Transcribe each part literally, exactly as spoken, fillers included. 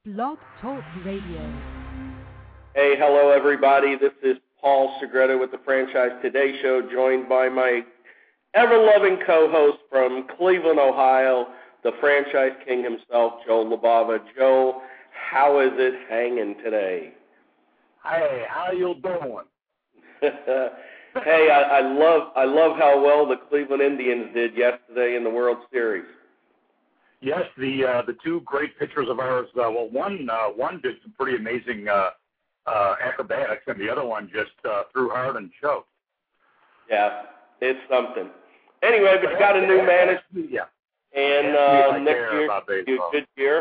Blog Talk Radio. Hey, hello everybody. This is Paul Segreto with the Franchise Today Show, joined by my ever-loving co-host from Cleveland, Ohio, the franchise king himself, Joel LaBava. Joel, how is it hanging today? Hey, how you doing? Hey, I, I love I love how well the Cleveland Indians did yesterday in the World Series. Yes, the uh, the two great pitchers of ours. Uh, well, one uh, one did some pretty amazing uh, uh, acrobatics, and the other one just uh, threw hard and choked. Yeah, it's something. Anyway, but you got a new manager, yeah, and uh, next year you a good year.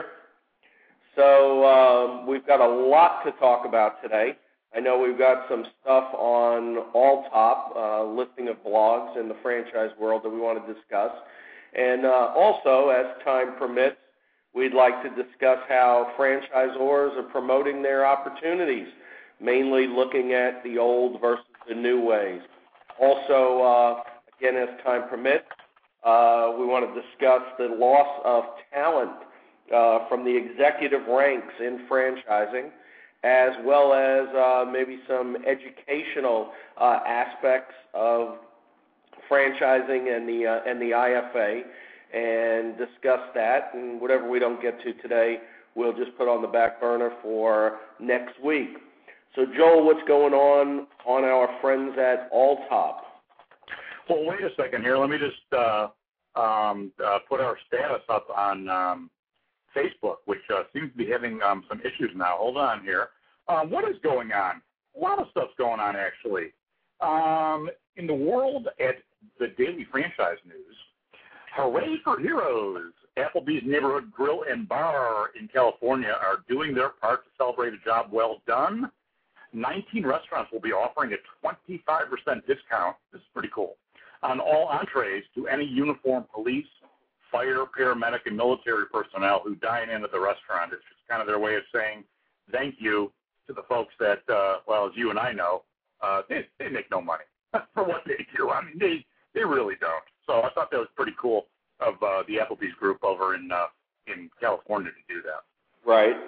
So um, we've got a lot to talk about today. I know we've got some stuff on All Top, uh, listing of blogs in the franchise world that we want to discuss. And uh, also, as time permits, we'd like to discuss how franchisors are promoting their opportunities, mainly looking at the old versus the new ways. Also, uh, again, as time permits, uh, we want to discuss the loss of talent uh, from the executive ranks in franchising, as well as uh, maybe some educational uh, aspects of franchising and the uh, and the I F A, and discuss that. And whatever we don't get to today, we'll just put on the back burner for next week. So, Joel, what's going on on our friends at All Top? Well, wait a second here. Let me just uh, um, uh, put our status up on um, Facebook, which uh, seems to be having um, some issues now. Hold on here. Um, what is going on? A lot of stuff's going on, actually. Um, in the world at the Daily Franchise News, hooray for heroes! Applebee's Neighborhood Grill and Bar in California are doing their part to celebrate a job well done. nineteen restaurants will be offering a twenty-five percent discount, this is pretty cool, on all entrees to any uniformed police, fire, paramedic, and military personnel who dine in at the restaurant. It's just kind of their way of saying thank you to the folks that, uh, well, as you and I know, uh, they, they make no money for what they do. I mean, they they really don't. So I thought that was pretty cool of uh, the Applebee's group over in uh, in California to do that. Right.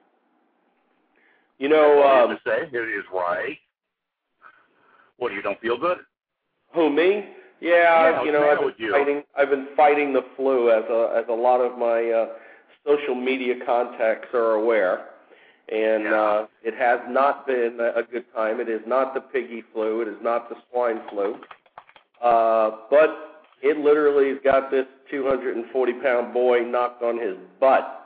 You know, um, to say it is right. What, you don't feel good? Who, me? Yeah, yeah you know, I've been you? fighting. I've been fighting the flu, as a as a lot of my uh, social media contacts are aware. And yeah. uh, it has not been a good time. It is not the piggy flu. It is not the swine flu. Uh, but it literally has got this two hundred forty pound boy knocked on his butt.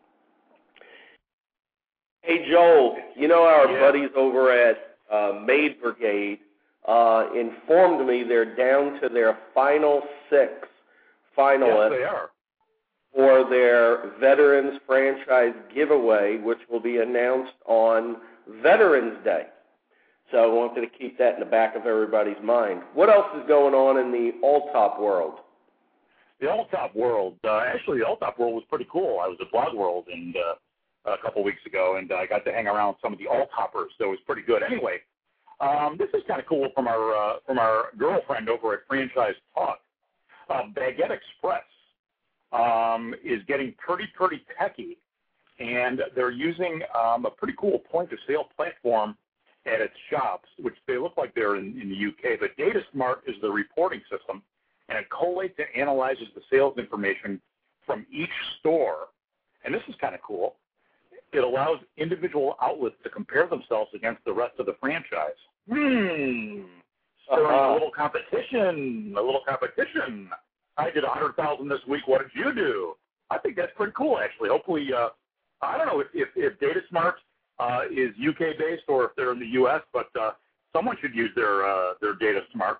Hey, Joel, you know our yeah. buddies over at uh, Maid Brigade uh, informed me they're down to their final six finalists. Yes, they are. For their Veterans Franchise Giveaway, which will be announced on Veterans Day. So I wanted to keep that in the back of everybody's mind. What else is going on in the All-Top world? The All-Top world, uh, actually the All-Top world was pretty cool. I was at Blog World and, uh, a couple weeks ago, and I got to hang around some of the All-Toppers, so it was pretty good. Anyway, um, this is kind of cool from our uh, from our girlfriend over at Franchise Talk. Uh, Baguette Express Um, is getting pretty, pretty techy, and they're using um, a pretty cool point-of-sale platform at its shops, which they look like they're in, in the U K. But DataSmart is the reporting system, and it collates and analyzes the sales information from each store. And this is kind of cool. It allows individual outlets to compare themselves against the rest of the franchise. Hmm. Stirring uh-huh. a little competition, a little competition. I did one hundred thousand this week. What did you do? I think that's pretty cool, actually. Hopefully, uh, I don't know if, if, if DataSmart uh, is U K-based or if they're in the U S, but uh, someone should use their uh, their DataSmart.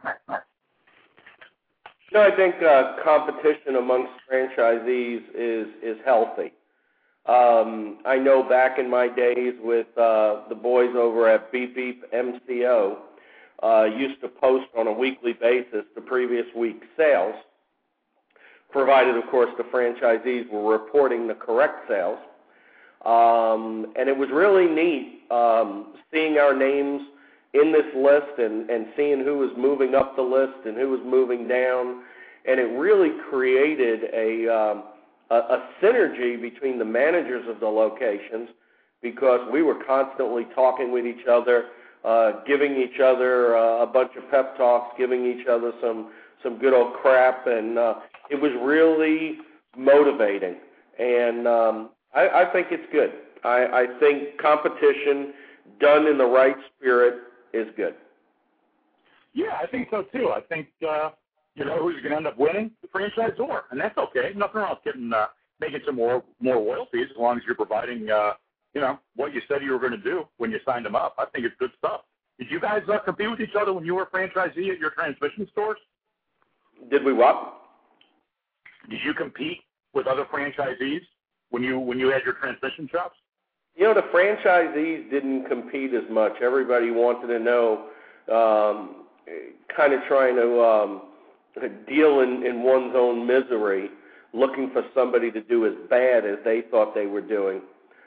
No, I think uh, competition amongst franchisees is, is healthy. Um, I know back in my days with uh, the boys over at Beep Beep M C O, Uh, used to post on a weekly basis the previous week's sales, provided, of course, the franchisees were reporting the correct sales. Um, and it was really neat um, seeing our names in this list and, and seeing who was moving up the list and who was moving down. And it really created a, um, a, a synergy between the managers of the locations, because we were constantly talking with each other, uh, giving each other uh, a bunch of pep talks, giving each other some, some good old crap, and uh, it was really motivating. And um, I, I think it's good. I, I think competition done in the right spirit is good. Yeah, I think so too. I think uh, you know who's going to end up winning? The franchisor, and that's okay. Nothing wrong with getting uh, making some more more royalties as long as you're providing uh, you know what you said you were going to do when you signed them up. I think it's good stuff. Did you guys uh, compete with each other when you were a franchisee at your transmission stores? Did we what? Did you compete with other franchisees when you when you had your transmission shops? You know, the franchisees didn't compete as much. Everybody wanted to know. Um, kind of trying to um, deal in, in one's own misery, looking for somebody to do as bad as they thought they were doing.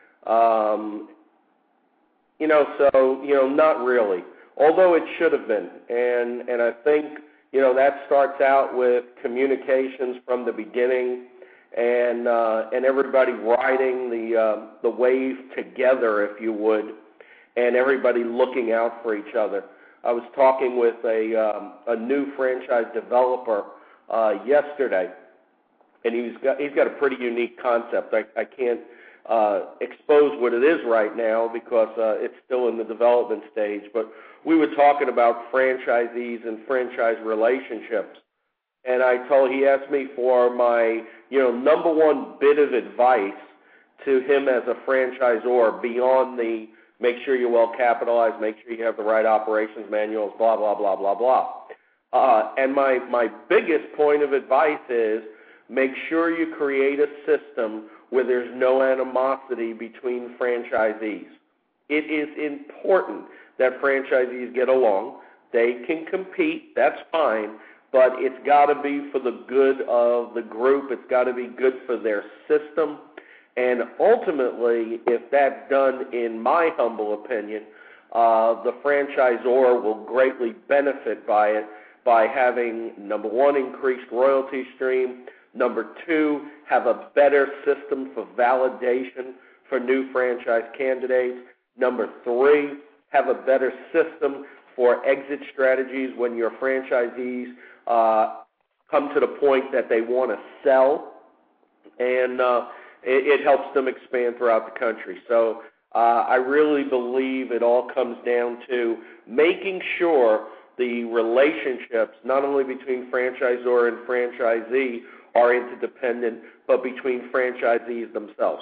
Um, you know, so, you know, not really, although it should have been. And, and I think, you know, that starts out with communications from the beginning and, uh, and everybody riding the, uh, the wave together, if you would, and everybody looking out for each other. I was talking with a um, a new franchise developer uh, yesterday, and he's got he's got a pretty unique concept. I, I can't uh, expose what it is right now because uh, it's still in the development stage. But we were talking about franchisees and franchise relationships, and I told he asked me for my you know number one bit of advice to him as a franchisor beyond the make sure you're well capitalized, make sure you have the right operations manuals, blah, blah, blah, blah, blah. Uh, and my, my biggest point of advice is make sure you create a system where there's no animosity between franchisees. It is important that franchisees get along. They can compete, that's fine, but it's got to be for the good of the group. It's got to be good for their system. And ultimately, if that's done, in my humble opinion, uh, the franchisor will greatly benefit by it by having, number one, increased royalty stream, number two, have a better system for validation for new franchise candidates, number three, have a better system for exit strategies when your franchisees uh, come to the point that they want to sell, and uh, it, it helps them expand throughout the country. So uh, I really believe it all comes down to making sure the relationships, not only between franchisor and franchisee, are interdependent, but between franchisees themselves.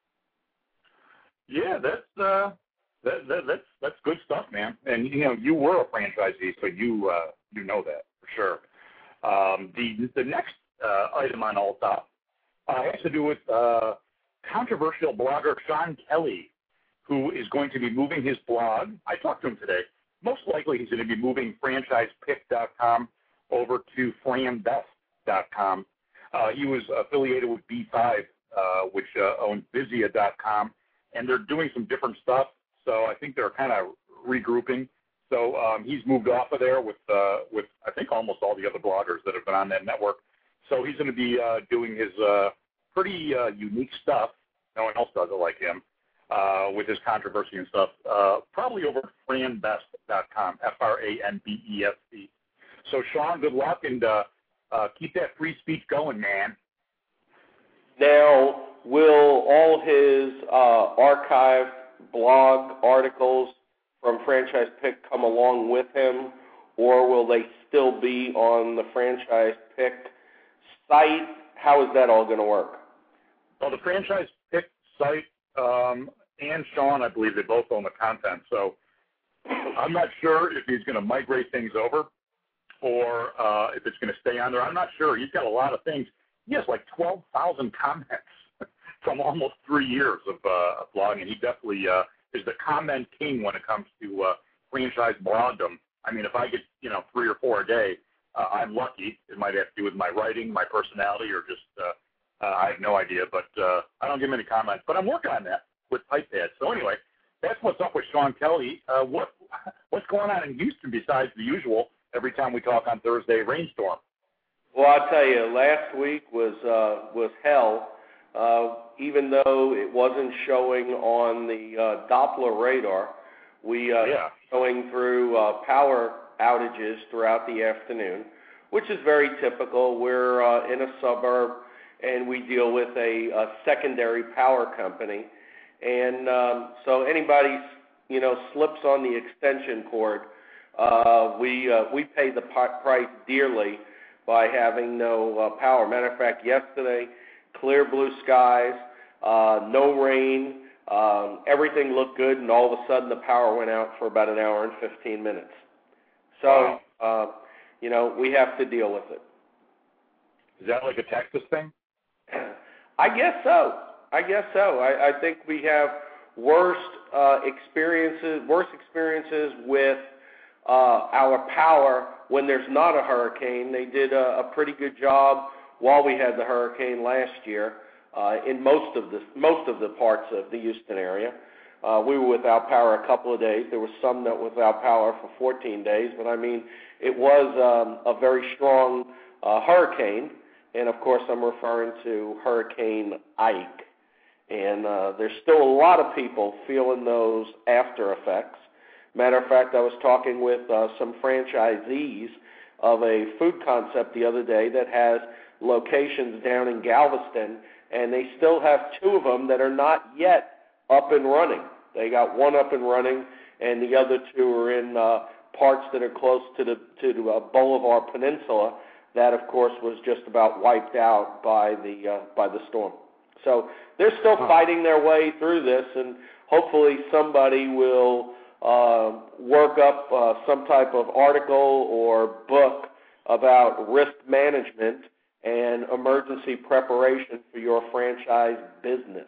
Yeah, that's uh, that, that, that's that's good stuff, man. And you know, you were a franchisee, so you uh, you know that for sure. Um, the the next uh, item on All Top uh, has to do with uh, controversial blogger Sean Kelly, who is going to be moving his blog. I talked to him today. Most likely, he's going to be moving franchise pick dot com over to flam best dot com. Uh, he was affiliated with B five, uh, which uh, owns Vizia dot com, and they're doing some different stuff. So I think they're kind of regrouping. So um, he's moved off of there with, uh, with I think, almost all the other bloggers that have been on that network. So he's going to be uh, doing his uh, pretty uh, unique stuff. No one else does it like him, uh, with his controversy and stuff, uh, probably over at flam best dot com, F R A N B E S T. So, Sean, good luck, and uh, uh, keep that free speech going, man. Now, will all his uh, archived blog articles from Franchise Pick come along with him, or will they still be on the Franchise Pick site? How is that all going to work? Well, the Franchise Pick site um, and Sean, I believe, they both own the content. So I'm not sure if he's going to migrate things over or uh, if it's going to stay on there. I'm not sure. He's got a lot of things. He has like twelve thousand comments from almost three years of uh, blogging. He definitely uh, is the comment king when it comes to uh, franchise blogdom. I mean, if I get, you know, three or four a day, uh, I'm lucky. It might have to do with my writing, my personality, or just uh, uh, I have no idea. But uh, I don't give him any comments. But I'm working on that with TypePad. So anyway, that's what's up with Sean Kelly. Uh, what What's going on in Houston besides the usual every time we talk on Thursday, rainstorm? Well, I'll tell you, last week was uh, was hell. uh, even though it wasn't showing on the uh, Doppler radar, we uh, yeah. going through uh, power outages throughout the afternoon, which is very typical. We're uh, in a suburb, and we deal with a, a secondary power company, and um, so anybody, you know, slips on the extension cord, uh, we uh, we pay the price dearly by having no uh, power. Matter of fact, yesterday, clear blue skies, uh, no rain, um, everything looked good, and all of a sudden the power went out for about an hour and fifteen minutes. So, uh, you know, we have to deal with it. Is that like a Texas thing? I guess so. I guess so. I, I think we have worst uh, experiences, worse experiences with uh, our power when there's not a hurricane. They did a, a pretty good job while we had the hurricane last year uh, in most of the most of the parts of the Houston area. Uh, we were without power a couple of days. There was some that were without power for fourteen days, but I mean, it was um, a very strong uh, hurricane, and of course I'm referring to Hurricane Ike. And uh, there's still a lot of people feeling those after effects. Matter of fact, I was talking with uh, some franchisees of a food concept the other day that has locations down in Galveston, and they still have two of them that are not yet up and running. They got one up and running, and the other two are in uh, parts that are close to the to the uh, Bolivar Peninsula. That, of course, was just about wiped out by the uh, by the storm. So they're still fighting their way through this, and hopefully somebody will uh, work up uh, some type of article or book about risk management and emergency preparation for your franchise business.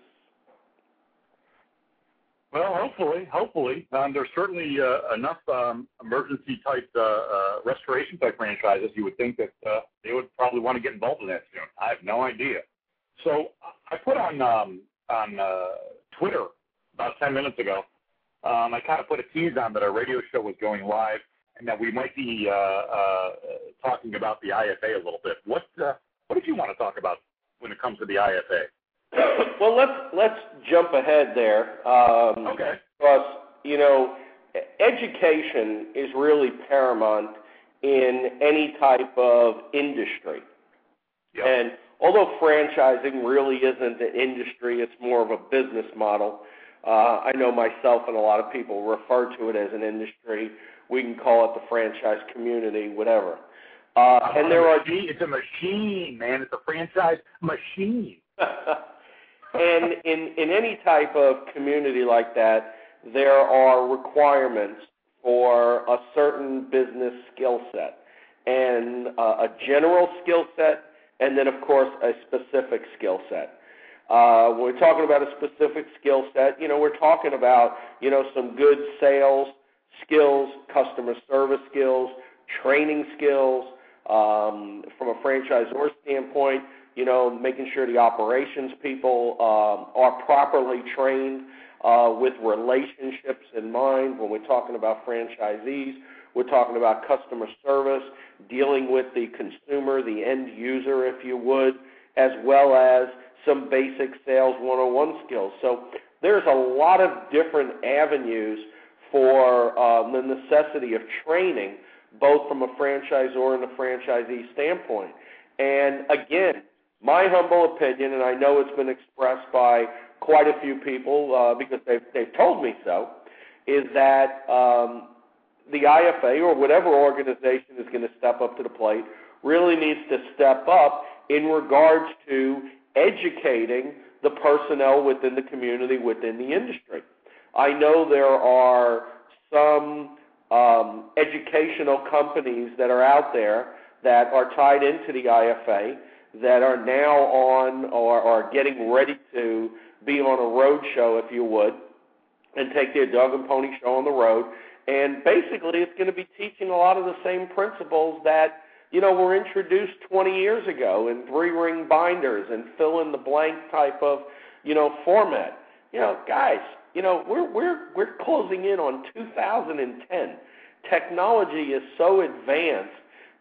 Well, hopefully, hopefully. Um, there's certainly uh, enough um, emergency-type uh, uh, restoration-type franchises you would think that uh, they would probably want to get involved in that soon. I have no idea. So I put on um, on uh, Twitter about ten minutes ago, um, I kind of put a tease on that our radio show was going live and that we might be uh, uh, talking about the I F A a little bit. What uh, what did you want to talk about when it comes to the I F A? Well, let's let's jump ahead there. Um, okay. Because, you know, education is really paramount in any type of industry. Yep. And although franchising really isn't an industry, it's more of a business model. Uh, I know myself and a lot of people refer to it as an industry. We can call it the franchise community, whatever. Uh, and there are it's a machine, man. It's a franchise machine. And in, in any type of community like that, there are requirements for a certain business skill set, and uh, a general skill set, and then, of course, a specific skill set. Uh, when we're talking about a specific skill set, you know, we're talking about, you know, some good sales skills, customer service skills, training skills. Um, from a franchisor standpoint, you know, making sure the operations people um, are properly trained uh, with relationships in mind. When we're talking about franchisees, we're talking about customer service, dealing with the consumer, the end user, if you would, as well as some basic sales one oh one skills. So there's a lot of different avenues for uh, the necessity of training, both from a franchisor and a franchisee standpoint. And again, my humble opinion, and I know it's been expressed by quite a few people uh, because they've, they've told me so, is that um, the I F A or whatever organization is going to step up to the plate really needs to step up in regards to educating the personnel within the community, within the industry. I know there are some um, educational companies that are out there that are tied into the I F A that are now on or are getting ready to be on a road show, if you would, and take their dog and pony show on the road. And basically it's going to be teaching a lot of the same principles that, you know, were introduced twenty years ago in three-ring binders and fill-in-the-blank type of, you know, format. You know, guys, you know, we're we're we're closing in on two thousand ten. Technology is so advanced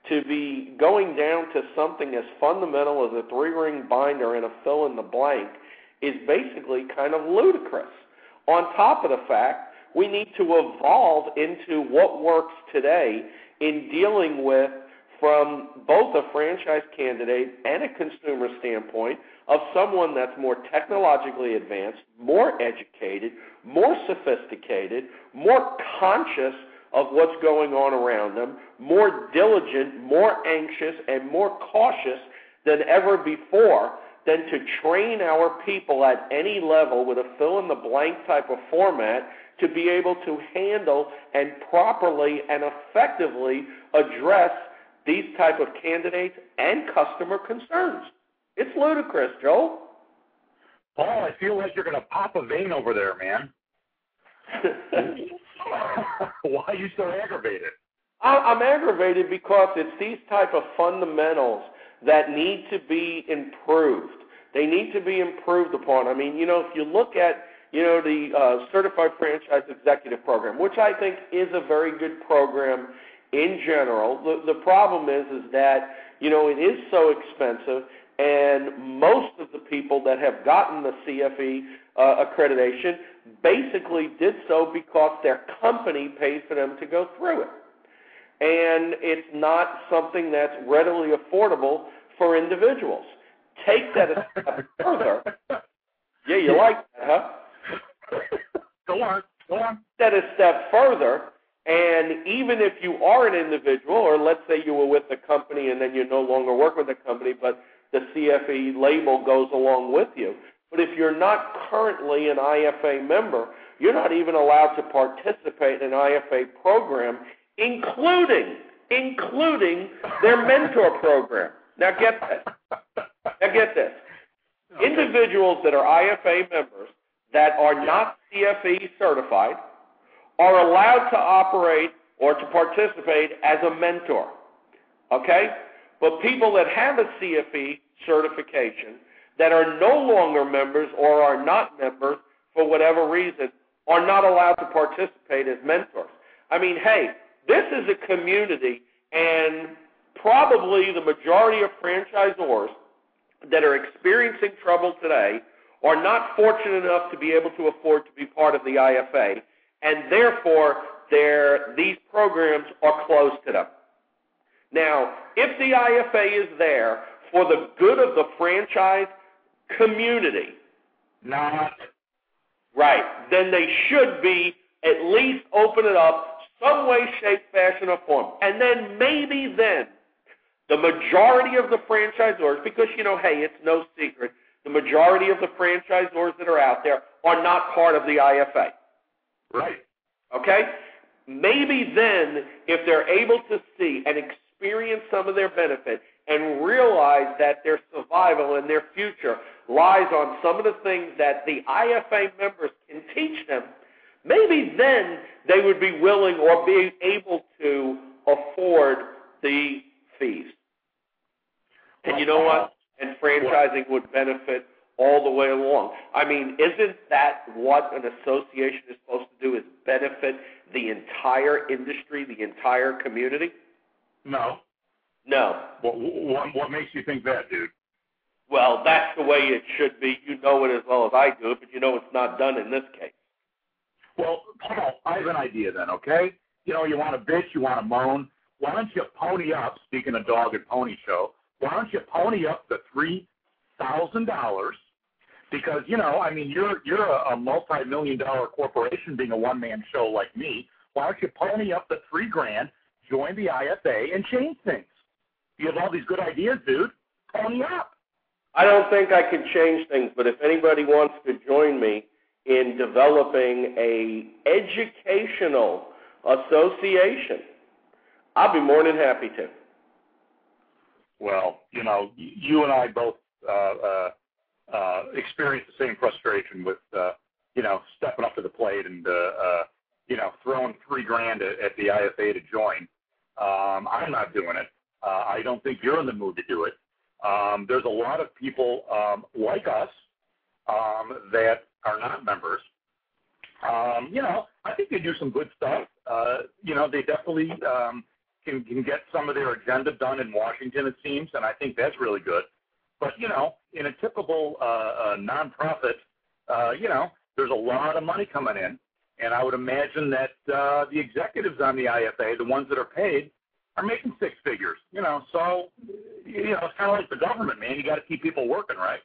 to be going down to something as fundamental as a three-ring binder and a fill-in-the-blank is basically kind of ludicrous. On top of the fact, we need to evolve into what works today in dealing with, from both a franchise candidate and a consumer standpoint, of someone that's more technologically advanced, more educated, more sophisticated, more conscious of what's going on around them, more diligent, more anxious, and more cautious than ever before, than to train our people at any level with a fill-in-the-blank type of format to be able to handle and properly and effectively address these type of candidates and customer concerns. It's ludicrous, Joel. Paul, I feel like you're going to pop a vein over there, man. Why are you so aggravated? I'm aggravated because it's these type of fundamentals that need to be improved. They need to be improved upon. I mean, you know, if you look at, you know, the uh, Certified Franchise Executive Program, which I think is a very good program in general, the, the problem is, is that, you know, it is so expensive, and most of the people that have gotten the C F E uh, accreditation basically did so because their company paid for them to go through it. And it's not something that's readily affordable for individuals. Take that a step further. Yeah, you like that, huh? Go on, go on. Take that a step further, and even if you are an individual, or let's say you were with the company and then you no longer work with the company, but the C F E label goes along with you. But if you're not currently an I F A member, you're not even allowed to participate in an I F A program, including, including their mentor program. Now get this. Now get this. Okay. Individuals that are I F A members that are not C F E certified are allowed to operate or to participate as a mentor. Okay? But people that have a C F E certification that are no longer members or are not members for whatever reason are not allowed to participate as mentors. I mean, hey, this is a community, and probably the majority of franchisors that are experiencing trouble today are not fortunate enough to be able to afford to be part of the I F A, and therefore these programs are closed to them. Now, if the I F A is there for the good of the franchise community, not right, then they should be at least open it up some way, shape, fashion, or form. And then maybe then the majority of the franchisors, because, you know, hey, it's no secret, the majority of the franchisors that are out there are not part of the I F A. Right. Okay? Maybe then, if they're able to see and experience some of their benefit and realize that their survival and their future lies on some of the things that the I F A members can teach them, maybe then they would be willing or be able to afford the fees. And you know what? And franchising would benefit all the way along. I mean, isn't that what an association is supposed to do, is benefit the entire industry, the entire community? No. No. What, what, what makes you think that, dude? Well, that's the way it should be. You know it as well as I do, but you know it's not done in this case. Well, Paul, I have an idea then, okay? You know, you want to bitch, you want to moan. Why don't you pony up, speaking of dog and pony show, why don't you pony up the three thousand dollars? Because, you know, I mean, you're you're a, a multi-million dollar corporation being a one-man show like me. Why don't you pony up the three grand, join the I F A, and change things? You have all these good ideas, dude. Pony up. I don't think I can change things, but if anybody wants to join me in developing a educational association, I'll be more than happy to. Well, you know, you and I both uh, uh, uh, experience the same frustration with, uh, you know, stepping up to the plate and, uh, uh, you know, throwing three grand at, at the I F A to join. Um, I'm not doing it. Uh, I don't think you're in the mood to do it. Um, there's a lot of people um, like us um, that are not members. Um, you know, I think they do some good stuff. Uh, you know, they definitely um, can, can get some of their agenda done in Washington, it seems, and I think that's really good. But, you know, in a typical uh, uh, nonprofit, uh, you know, there's a lot of money coming in, and I would imagine that uh, the executives on the I F A, the ones that are paid, are making six figures. You know, so, you know, it's kind of like the government, man. You got to keep people working, right?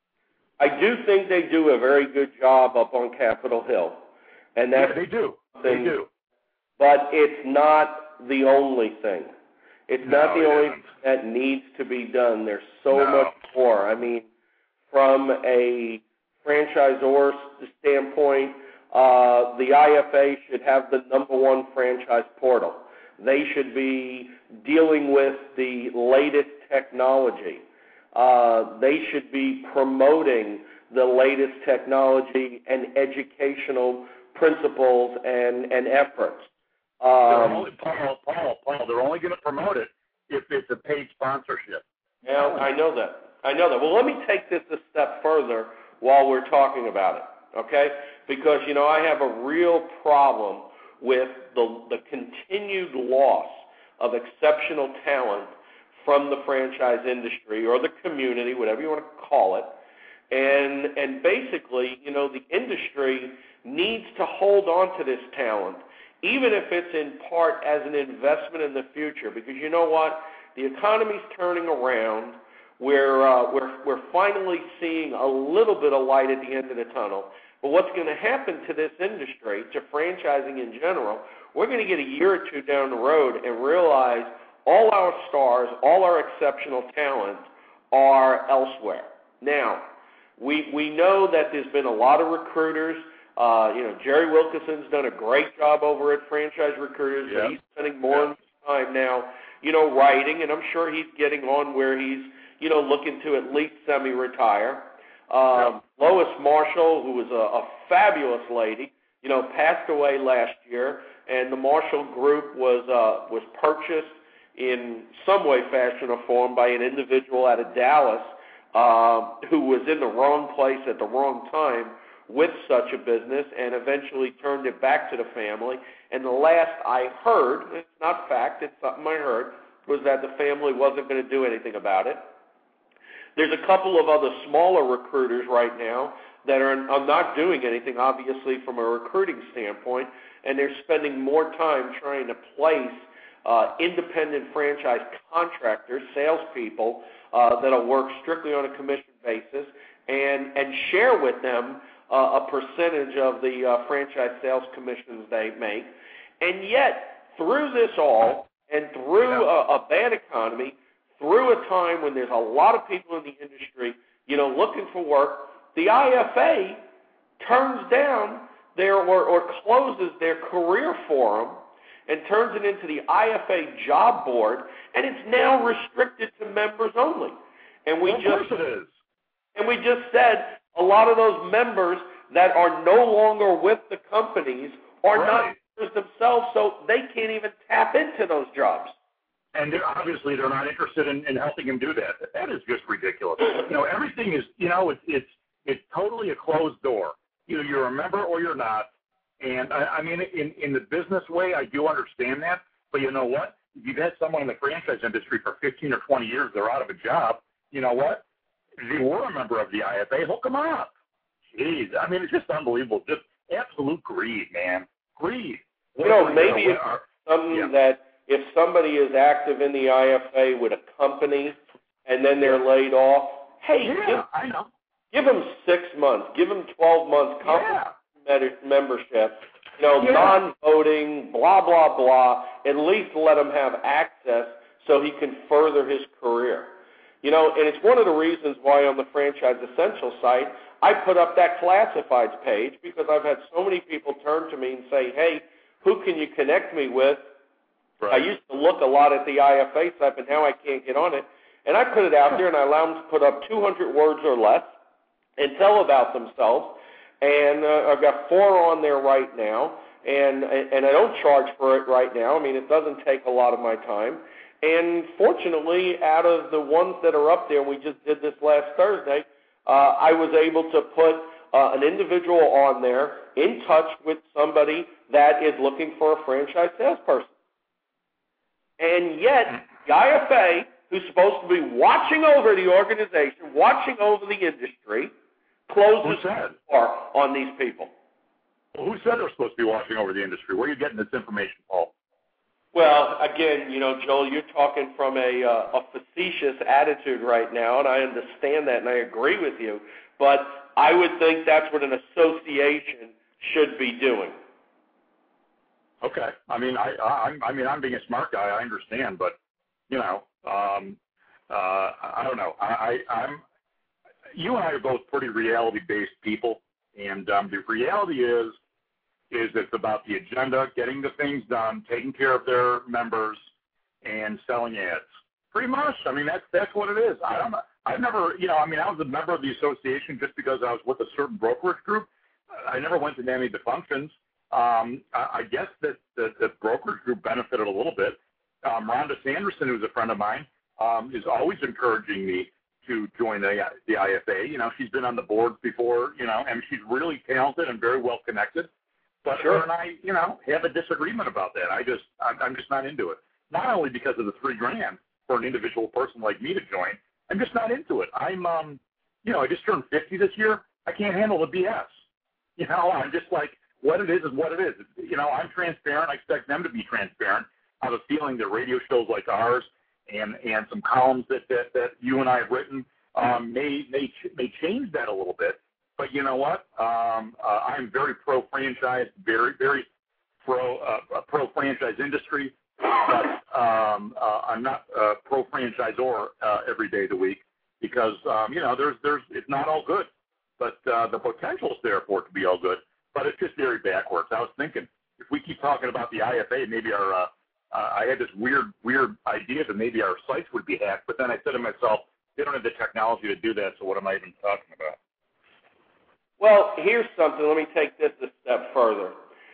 I do think they do a very good job up on Capitol Hill. And that's yeah, they do. They do. But it's not the only thing. It's no, not the only isn't. thing that needs to be done. There's so no. much more. I mean, from a franchisor standpoint, uh, the I F A should have the number one franchise portal. They should be dealing with the latest technology. Uh, they should be promoting the latest technology and educational principles and, and efforts. Um, they're only, Paul, Paul, Paul, they're only going to promote it if it's a paid sponsorship. Yeah, I know that. I know that. Well, let me take this a step further while we're talking about it, okay? Because, you know, I have a real problem with the, the continued loss of exceptional talent from the franchise industry or the community, whatever you want to call it. And, and basically, you know, the industry needs to hold on to this talent, even if it's in part as an investment in the future. Because you know what? The economy's turning around. We're, uh, we're, we're finally seeing a little bit of light at the end of the tunnel. But what's going to happen to this industry, to franchising in general, we're going to get a year or two down the road and realize all our stars, all our exceptional talent are elsewhere. Now, we we know that there's been a lot of recruiters. Uh, you know, Jerry Wilkinson's done a great job over at Franchise Recruiters, yep. but he's spending more yep. time now, you know, writing, and I'm sure he's getting on where he's, you know, looking to at least semi-retire. Um, yep. Lois Marshall, who was a, a fabulous lady, you know, passed away last year, and the Marshall Group was uh, was purchased in some way, fashion, or form by an individual out of Dallas uh, who was in the wrong place at the wrong time with such a business and eventually turned it back to the family. And the last I heard, it's not fact, it's something I heard, was that the family wasn't going to do anything about it. There's a couple of other smaller recruiters right now that are, are not doing anything, obviously, from a recruiting standpoint, and they're spending more time trying to place uh, independent franchise contractors, salespeople, uh, that'll work strictly on a commission basis and, and share with them uh, a percentage of the uh, franchise sales commissions they make. And yet, through this all, and through a, a bad economy, through a time when there's a lot of people in the industry, you know, looking for work, the I F A turns down their or, or closes their career forum and turns it into the I F A job board, and it's now restricted to members only. And we well, just of course it is. And we just said a lot of those members that are no longer with the companies are right. not members themselves, so they can't even tap into those jobs. And they're, obviously they're not interested in, in helping him do that. That is just ridiculous. You know, everything is, you know, it's it's it's totally a closed door. Either you're a member or you're not. And, I, I mean, in, in the business way, I do understand that. But you know what? If you've had someone in the franchise industry for fifteen or twenty years, they're out of a job, you know what? If they were a member of the I F A, hook them up. Jeez, I mean, it's just unbelievable. Just absolute greed, man. Greed. You know, maybe it's are, something yeah. that if somebody is active in the I F A with a company and then they're yeah. laid off, hey, yeah, give, I know. give them six months, give them twelve months, yeah. membership, you know, yeah. non-voting, blah, blah, blah. At least let him have access so he can further his career. You know, and it's one of the reasons why on the Franchise Essentials site, I put up that classifieds page because I've had so many people turn to me and say, hey, who can you connect me with? Right. I used to look a lot at the I F A site, but now I can't get on it. And I put it out there, and I allow them to put up two hundred words or less and tell about themselves. And uh, I've got four on there right now, and and I don't charge for it right now. I mean, it doesn't take a lot of my time. And fortunately, out of the ones that are up there, we just did this last Thursday, uh, I was able to put uh, an individual on there in touch with somebody that is looking for a franchise salesperson. And yet, the I F A, who's supposed to be watching over the organization, watching over the industry, closes the door on these people. Well, who said they're supposed to be watching over the industry? Where are you getting this information, Paul? Well, again, you know, Joel, you're talking from a, uh, a facetious attitude right now, and I understand that, and I agree with you. But I would think that's what an association should be doing. Okay. I mean, I, I, I mean, I'm being a smart guy. I understand, but you know, um, uh, I don't know. I, I, I'm. You and I are both pretty reality-based people, and um, the reality is. is it's about the agenda, getting the things done, taking care of their members, and selling ads. Pretty much. I mean, that's that's what it is. I don't know. I've never, you know, I mean, I was a member of the association just because I was with a certain brokerage group. I never went to any of the functions. Um, I, I guess that the, the brokerage group benefited a little bit. Um, Rhonda Sanderson, who's a friend of mine, um, is always encouraging me to join the, the I F A. You know, she's been on the boards before, you know, and she's really talented and very well connected. But sure. her and I, you know, have a disagreement about that. I just, I'm, I'm just not into it. Not only because of the three grand for an individual person like me to join, I'm just not into it. I'm, um, you know, I just turned fifty this year. I can't handle the B S. You know, I'm just like, what it is is what it is. You know, I'm transparent. I expect them to be transparent. I have a feeling that radio shows like ours and and some columns that that, that you and I have written um, may may may change that a little bit. But you know what? Um, uh, I'm very pro-franchise, very, very pro uh, pro-franchise industry, but um, uh, I'm not uh, pro-franchisor uh, every day of the week because um, you know there's there's it's not all good, but uh, the potential is there for it to be all good. But it's just very backwards. I was thinking if we keep talking about the I F A, maybe our uh, uh, I had this weird weird idea that maybe our sites would be hacked. But then I said to myself, they don't have the technology to do that, so what am I even talking about? Well, here's something. Let me take this a step further.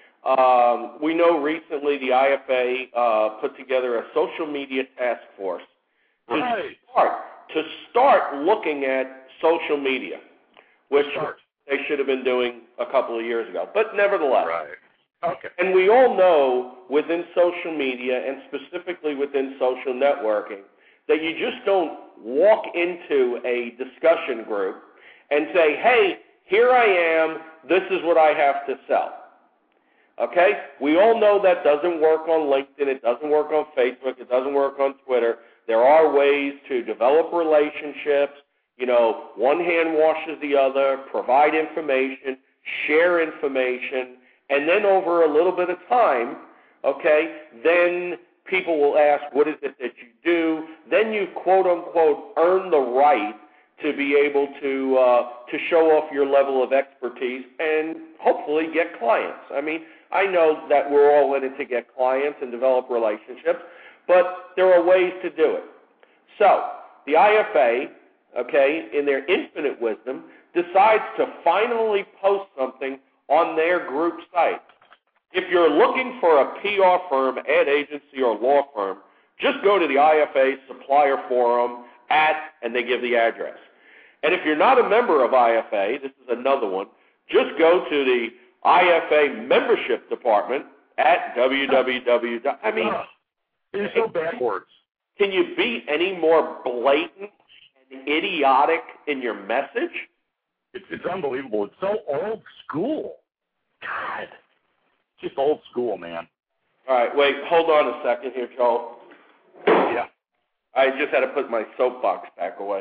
Um, we know recently the I F A uh, put together a social media task force to right. start to start looking at social media, which start. they should have been doing a couple of years ago. But nevertheless, right. Okay. And we all know within social media and specifically within social networking that you just don't walk into a discussion group and say, hey, here I am, this is what I have to sell. Okay? We all know that doesn't work on LinkedIn, it doesn't work on Facebook, it doesn't work on Twitter. There are ways to develop relationships, you know, one hand washes the other, provide information, share information, and then over a little bit of time, okay, then people will ask, what is it that you do? Then you, quote, unquote, earn the right to be able to uh, to show off your level of expertise and hopefully get clients. I mean, I know that we're all in it to get clients and develop relationships, but there are ways to do it. So the I F A, okay, in their infinite wisdom, decides to finally post something on their group site. If you're looking for a P R firm, ad agency, or law firm, just go to the I F A Supplier Forum at, and they give the address. And if you're not a member of I F A, this is another one, just go to the I F A Membership Department at w w w. I mean, it's so backwards. Can you be any more blatant and idiotic in your message? It's, it's unbelievable. It's so old school. God, just old school, man. All right, wait, hold on a second here, Joel. Yeah. I just had to put my soapbox back away.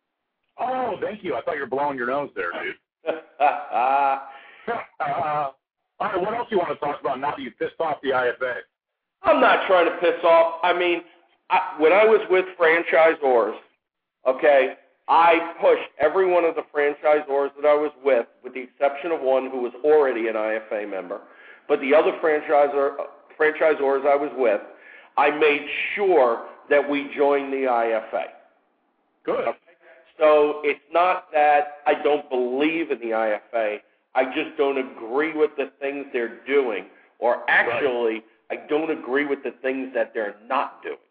Oh, thank you. I thought you were blowing your nose there, dude. uh, all right, what else do you want to talk about now that you pissed off the I F A? I'm not trying to piss off. I mean, I, when I was with franchisors, okay, I pushed every one of the franchisors that I was with, with the exception of one who was already an I F A member. But the other franchisor, franchisors I was with, I made sure that we joined the I F A. Good. Okay? So it's not that I don't believe in the I F A. I just don't agree with the things they're doing. Or actually, right. I don't agree with the things that they're not doing.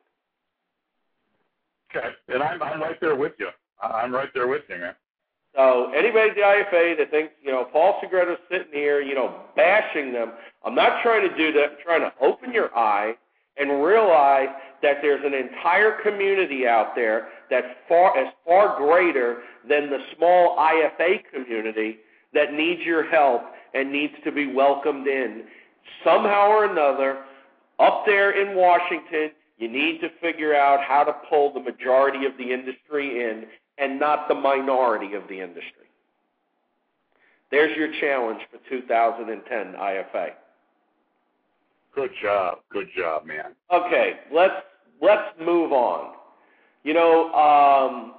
Okay. And I'm, I'm right there with you. I'm right there with you, man. So anybody at the I F A that thinks, you know, Paul Segretto's sitting here, you know, bashing them, I'm not trying to do that. I'm trying to open your eye and realize that there's an entire community out there that's far, as far greater than the small I F A community that needs your help and needs to be welcomed in. Somehow or another, up there in Washington, you need to figure out how to pull the majority of the industry in and not the minority of the industry. There's your challenge for two thousand ten I F A. Good job. Good job, man. Okay, let's let's move on. You know, um,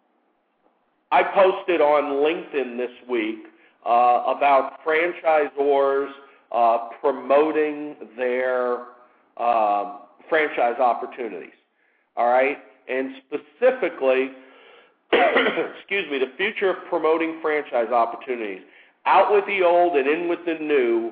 I posted on LinkedIn this week uh, about franchisors uh, promoting their uh, franchise opportunities. All right, and specifically, excuse me, the future of promoting franchise opportunities. Out with the old and in with the new,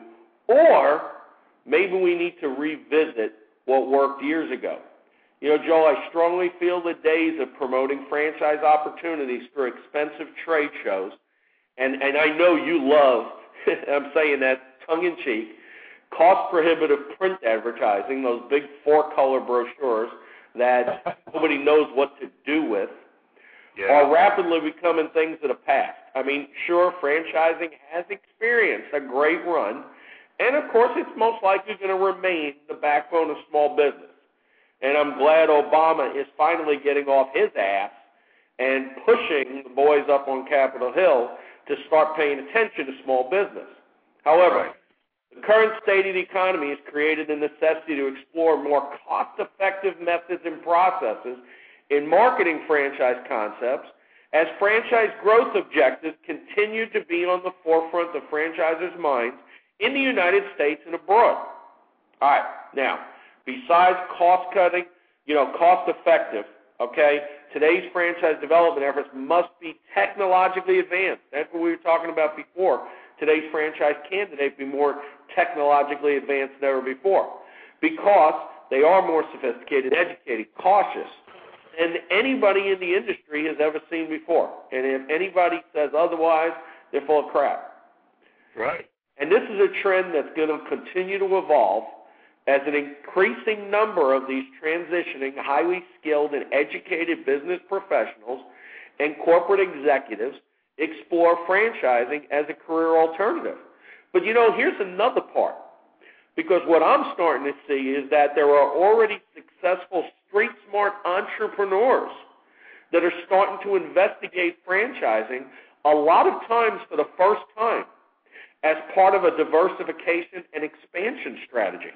or maybe we need to revisit what worked years ago. You know, Joel, I strongly feel the days of promoting franchise opportunities through expensive trade shows, and, and I know you love, I'm saying that tongue-in-cheek, cost-prohibitive print advertising, those big four-color brochures that nobody knows what to do with, yeah. are rapidly becoming things of the past. I mean, sure, franchising has experienced a great run, and, of course, it's most likely going to remain the backbone of small business. And I'm glad Obama is finally getting off his ass and pushing the boys up on Capitol Hill to start paying attention to small business. However, right. the current state of the economy has created the necessity to explore more cost-effective methods and processes in marketing franchise concepts, as franchise growth objectives continue to be on the forefront of franchisers' minds in the United States and abroad. All right, now, besides cost-cutting, you know, cost-effective, okay, today's franchise development efforts must be technologically advanced. That's what we were talking about before. Today's franchise candidates be more technologically advanced than ever before because they are more sophisticated, educated, cautious than anybody in the industry has ever seen before. And if anybody says otherwise, they're full of crap. Right. And this is a trend that's going to continue to evolve as an increasing number of these transitioning, highly skilled and educated business professionals and corporate executives explore franchising as a career alternative. But, you know, here's another part, because what I'm starting to see is that there are already successful street-smart entrepreneurs that are starting to investigate franchising a lot of times for the first time as part of a diversification and expansion strategy.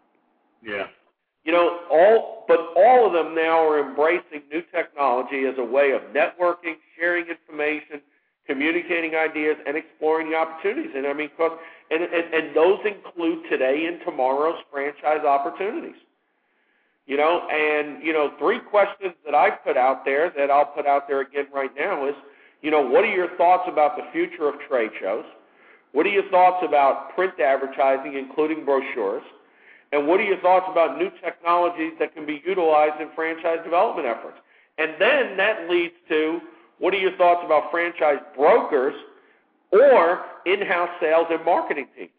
Yeah. You know, all but all of them now are embracing new technology as a way of networking, sharing information, communicating ideas, and exploring the opportunities. And I mean, cause, and, and, and those include today and tomorrow's franchise opportunities. You know, and, you know, three questions that I put out there that I'll put out there again right now is, you know, what are your thoughts about the future of trade shows? What are your thoughts about print advertising, including brochures? And what are your thoughts about new technologies that can be utilized in franchise development efforts? And then that leads to, what are your thoughts about franchise brokers or in-house sales and marketing teams?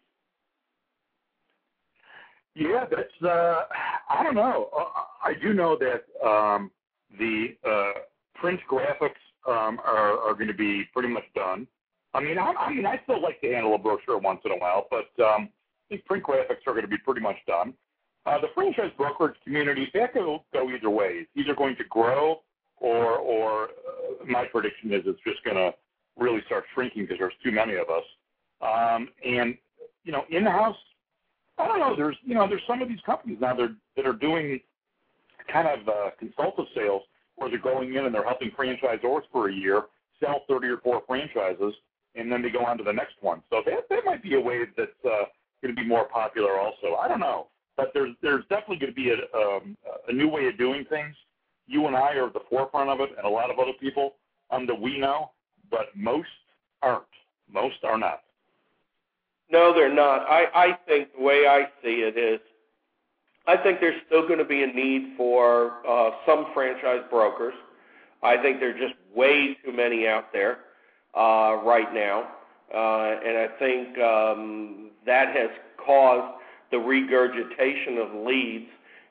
Yeah, that's, uh, I don't know. I do know that um, the uh, print graphics um, are, are going to be pretty much done. I mean, I, I mean, I still like to handle a brochure once in a while, but um, I think print graphics are going to be pretty much done. Uh, the franchise brokerage community, that could go either way. It's either going to grow or, or uh, my prediction is it's just going to really start shrinking because there's too many of us. Um, and, you know, in-house, I don't know, there's, you know, there's some of these companies now that are, that are doing kind of uh, consultative sales where they're going in and they're helping franchisors for a year sell thirty or more franchises, and then they go on to the next one. So that, that might be a way that's uh, going to be more popular also. I don't know. But there's there's definitely going to be a, um, a new way of doing things. You and I are at the forefront of it, and a lot of other people um, that we know, but most aren't. Most are not. No, they're not. I, I think the way I see it is, I think there's still going to be a need for uh, some franchise brokers. I think there are just way too many out there uh, right now, uh, and I think um, that has caused the regurgitation of leads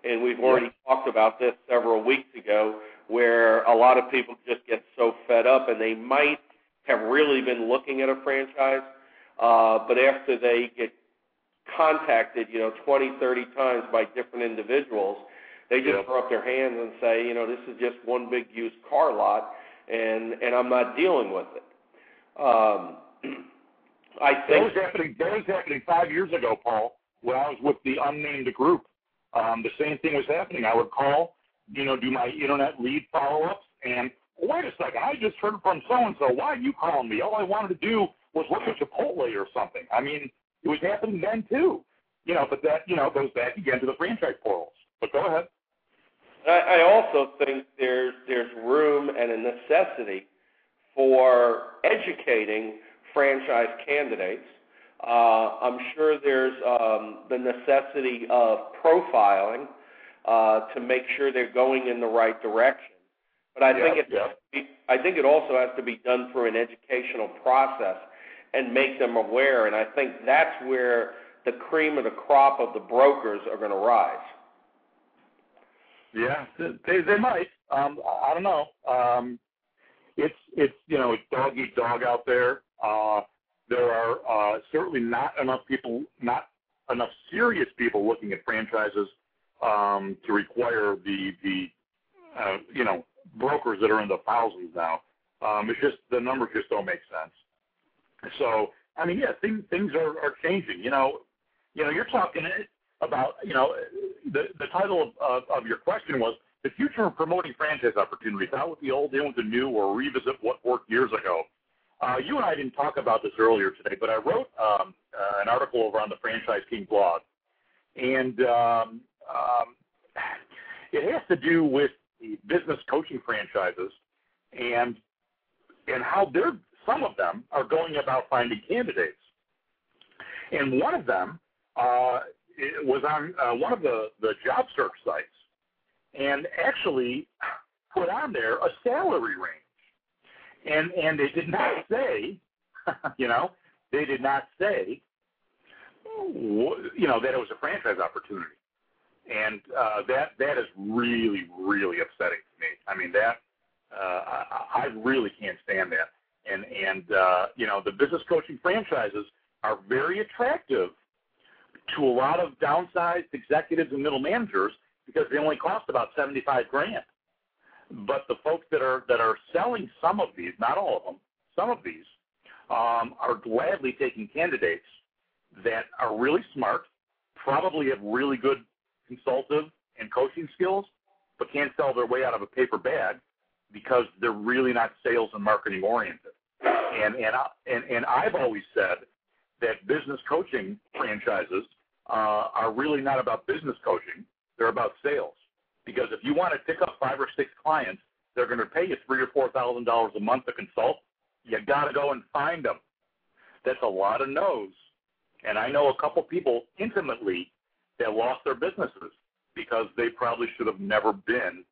and we've already yeah. talked about this several weeks ago, where a lot of people just get so fed up, and they might have really been looking at a franchise, uh, but after they get contacted, you know, twenty, thirty times by different individuals, they just yeah. throw up their hands and say, you know, this is just one big used car lot, and, and I'm not dealing with it. Um, I think that was happening. That was happening five years ago, Paul, when I was with the unnamed group. Um, the same thing was happening. I would call, you know, do my internet lead follow-ups, and wait a second, I just heard from so-and-so. Why are you calling me? All I wanted to do was look at Chipotle or something. I mean, it was happening then too. You know, but that, you know, goes back again to the franchise portals. But go ahead. I, I also think there's there's room and a necessity for educating franchise candidates. Uh, I'm sure there's um, the necessity of profiling uh, to make sure they're going in the right direction. But I yeah, think it yeah. be, I think it also has to be done through an educational process and make them aware. And I think that's where the cream of the crop of the brokers are going to rise. Yeah, they they might. Um, I don't know. Um, it's it's you know it's dog eat dog out there. Uh, there are uh, certainly not enough people, not enough serious people looking at franchises um, to require the the uh, you know brokers that are in the thousands now. Um, it's just the numbers just don't make sense. So I mean, yeah, things things are, are changing. You know, you know, you're talking about, you know, the the title of, of, of your question was the future of promoting franchise opportunities, out with the old, in with the new, or revisit what worked years ago. Uh, you and I didn't talk about this earlier today, but I wrote um, uh, an article over on the Franchise King blog, and um, um, it has to do with business coaching franchises and and how they're some of them are going about finding candidates. And one of them uh, it was on uh, one of the, the job search sites and actually put on there a salary range. And and they did not say, you know, they did not say, you know, that it was a franchise opportunity. And uh, that that is really, really upsetting to me. I mean, that uh, I, I really can't stand that. And, and uh, you know, the business coaching franchises are very attractive to a lot of downsized executives and middle managers because they only cost about seventy-five grand. But the folks that are that are selling some of these, not all of them, some of these, um, are gladly taking candidates that are really smart, probably have really good consultative and coaching skills, but can't sell their way out of a paper bag because they're really not sales and marketing oriented. And and I, and, and I've always said that business coaching franchises uh, are really not about business coaching; they're about sales. Because if you want to pick up five or six clients, they're going to pay you three or four thousand dollars a month to consult. You got to go and find them. That's a lot of no's. And I know a couple people intimately that lost their businesses because they probably should have never been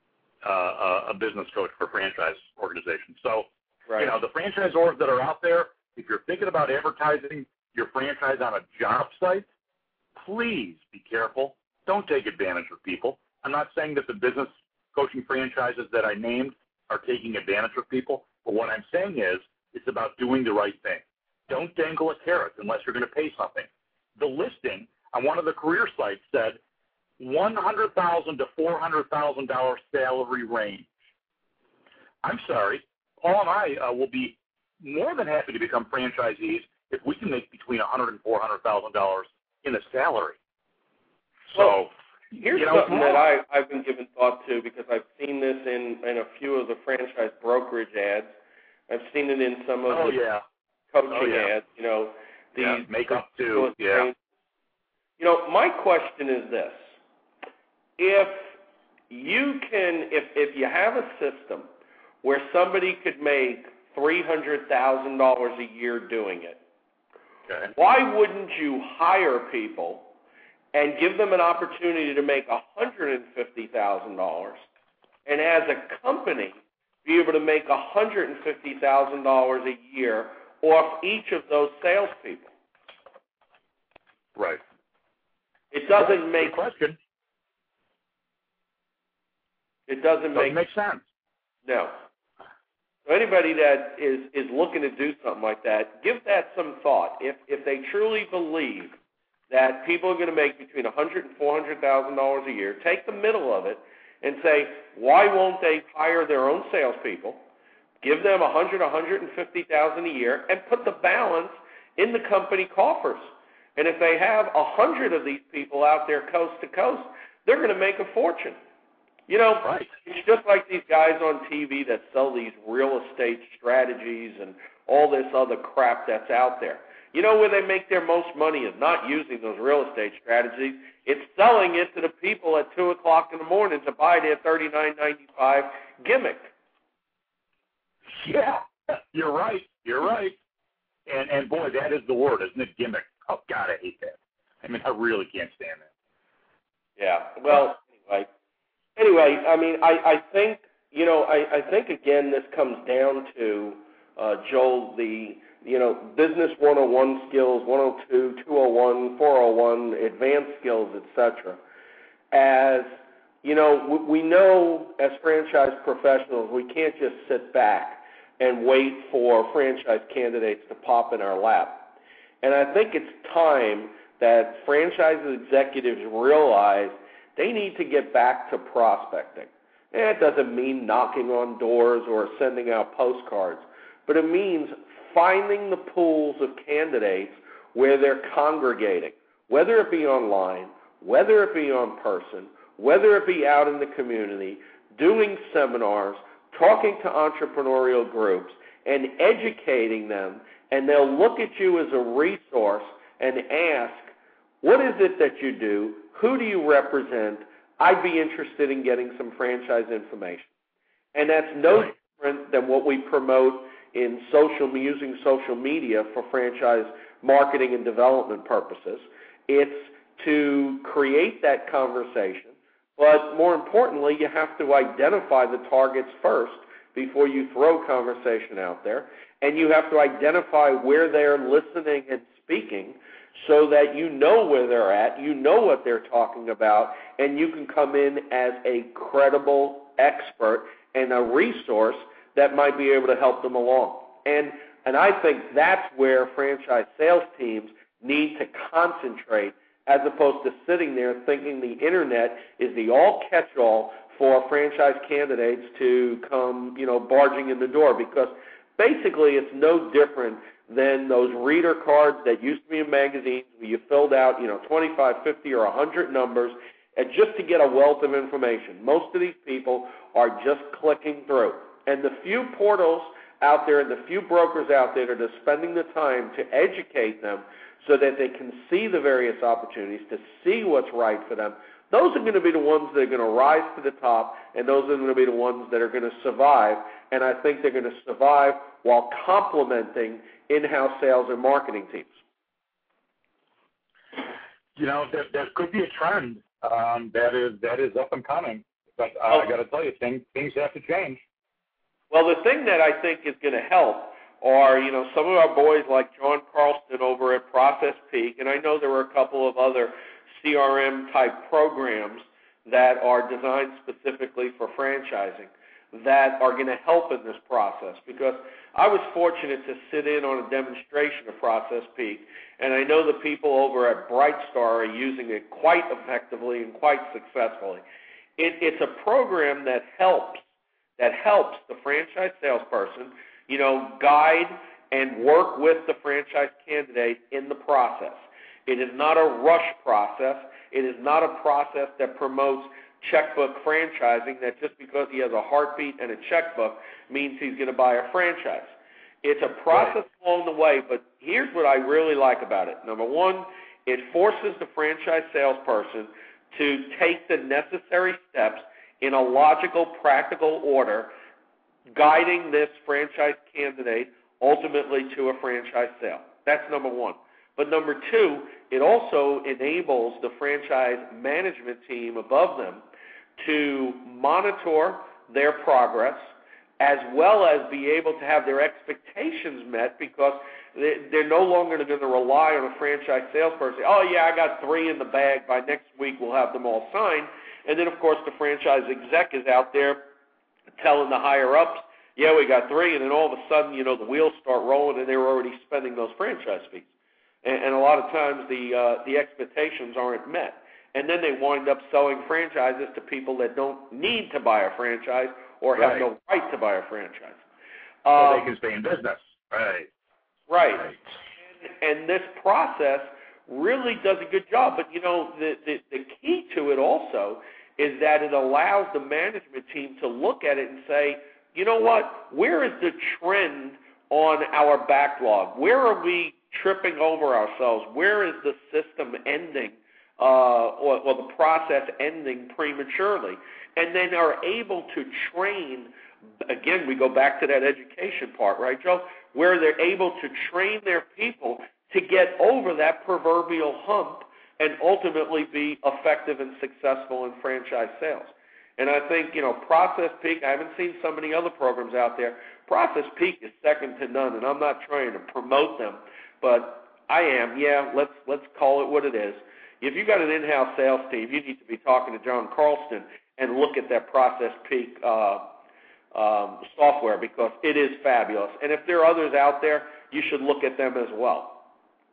uh, a business coach for franchise organizations. So, right. you know, the franchisors that are out there, if you're thinking about advertising your franchise on a job site, please be careful. Don't take advantage of people. I'm not saying that the business coaching franchises that I named are taking advantage of people, but what I'm saying is it's about doing the right thing. Don't dangle a carrot unless you're going to pay something. The listing on one of the career sites said one hundred thousand dollars to four hundred thousand dollars salary range. I'm sorry, Paul and I uh, will be more than happy to become franchisees if we can make between one hundred thousand dollars and four hundred thousand dollars in a salary. So, well, here's you know, something that I, I've been giving thought to because I've seen this in, in a few of the franchise brokerage ads. I've seen it in some of oh, the yeah. coaching oh, yeah. ads, you know. These yeah, makeup too, yeah. You know, my question is this. If you can, if, if you have a system where somebody could make three hundred thousand dollars a year doing it, okay. why wouldn't you hire people and give them an opportunity to make one hundred fifty thousand dollars and as a company be able to make one hundred fifty thousand dollars a year off each of those salespeople? Right. It doesn't make question. It doesn't, doesn't make, make sense. No. So anybody that is, is looking to do something like that, give that some thought. If if they truly believe that people are going to make between one hundred thousand dollars and four hundred thousand dollars a year, take the middle of it and say, why won't they hire their own salespeople, give them one hundred thousand dollars, one hundred fifty thousand dollars a year, and put the balance in the company coffers? And if they have one hundred of these people out there coast to coast, they're going to make a fortune. You know, right. It's just like these guys on T V that sell these real estate strategies and all this other crap that's out there. You know where they make their most money is not using those real estate strategies. It's selling it to the people at two o'clock in the morning to buy their thirty-nine ninety-five gimmick. Yeah, you're right. You're right. And, and boy, that is the word, isn't it? Gimmick. Oh, God, I hate that. I mean, I really can't stand that. Yeah, well, anyway. Anyway, I mean, I, I think, you know, I, I think, again, this comes down to, uh, Joel, the, you know, business one oh one skills, one oh two, two oh one, four oh one, advanced skills, et cetera. As, you know, we, we know as franchise professionals, we can't just sit back and wait for franchise candidates to pop in our lap. And I think it's time that franchise executives realize they need to get back to prospecting. And it doesn't mean knocking on doors or sending out postcards, but it means finding the pools of candidates where they're congregating, whether it be online, whether it be on person, whether it be out in the community, doing seminars, talking to entrepreneurial groups, and educating them, and they'll look at you as a resource and ask, what is it that you do? Who do you represent? I'd be interested in getting some franchise information. And that's no different than what we promote in social, using social media for franchise marketing and development purposes. It's to create that conversation, but more importantly, you have to identify the targets first before you throw conversation out there, and you have to identify where they're listening and speaking so that you know where they're at, you know what they're talking about, and you can come in as a credible expert and a resource that might be able to help them along. And and I think that's where franchise sales teams need to concentrate, as opposed to sitting there thinking the internet is the all catch-all for franchise candidates to come, you know, barging in the door. Because basically it's no different than those reader cards that used to be in magazines where you filled out, you know, twenty-five, fifty, or one hundred numbers and just to get a wealth of information. Most of these people are just clicking through. And the few portals out there and the few brokers out there that are spending the time to educate them so that they can see the various opportunities, to see what's right for them, those are going to be the ones that are going to rise to the top, and those are going to be the ones that are going to survive. And I think they're going to survive while complementing in-house sales and marketing teams. You know, there, there could be a trend um, that is that is up and coming. But uh, oh. I got to tell you, things, things have to change. Well, the thing that I think is going to help are, you know, some of our boys like John Carlson over at Process Peak, and I know there were a couple of other C R M-type programs that are designed specifically for franchising that are going to help in this process, because I was fortunate to sit in on a demonstration of Process Peak, and I know the people over at BrightStar are using it quite effectively and quite successfully. It, it's a program that helps that helps the franchise salesperson, you know, guide and work with the franchise candidate in the process. It is not a rush process. It is not a process that promotes checkbook franchising, that just because he has a heartbeat and a checkbook means he's going to buy a franchise. It's a process along the way, but here's what I really like about it. Number one, it forces the franchise salesperson to take the necessary steps in a logical, practical order, guiding this franchise candidate ultimately to a franchise sale. That's number one. But number two, it also enables the franchise management team above them to monitor their progress, as well as be able to have their expectations met, because they're no longer going to rely on a franchise salesperson. Oh, yeah, I got three in the bag. By next week we'll have them all signed. And then, of course, the franchise exec is out there telling the higher-ups, yeah, we got three, and then all of a sudden, you know, the wheels start rolling, and they're already spending those franchise fees. And, and a lot of times the uh, the expectations aren't met. And then they wind up selling franchises to people that don't need to buy a franchise or have right. no right to buy a franchise. So um, they can stay in business. Right. Right. right. And, and this process really does a good job. But, you know, the, the, the key to it also is that it allows the management team to look at it and say, you know what, where is the trend on our backlog? Where are we tripping over ourselves? Where is the system ending uh, or, or the process ending prematurely? And then are able to train, again, we go back to that education part, right, Joe, where they're able to train their people to get over that proverbial hump and ultimately be effective and successful in franchise sales. And I think, you know, Process Peak, I haven't seen so many other programs out there. Process Peak is second to none, and I'm not trying to promote them, but I am. Yeah, let's let's call it what it is. If you've got an in-house sales team, you need to be talking to John Carlston and look at that Process Peak uh, um, software because it is fabulous. And if there are others out there, you should look at them as well.